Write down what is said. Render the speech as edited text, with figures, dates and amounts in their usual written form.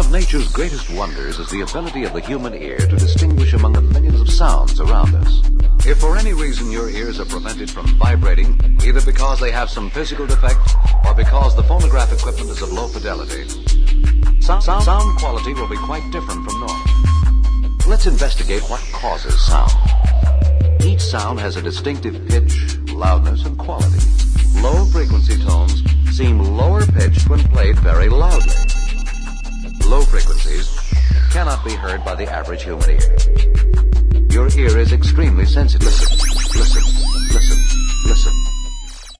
of nature's greatest wonders is the ability of the human ear to distinguish among the millions of sounds around us. If for any reason your ears are prevented from vibrating, either because they have some physical defect or because the phonograph equipment is of low fidelity, sound quality will be quite different from normal. Let's investigate what causes sound. Each sound has a distinctive pitch, loudness, and quality. Low frequency tones seem lower pitched when played very loudly. Low frequencies cannot be heard by the average human ear. Your ear is extremely sensitive. Listen, listen, listen, listen.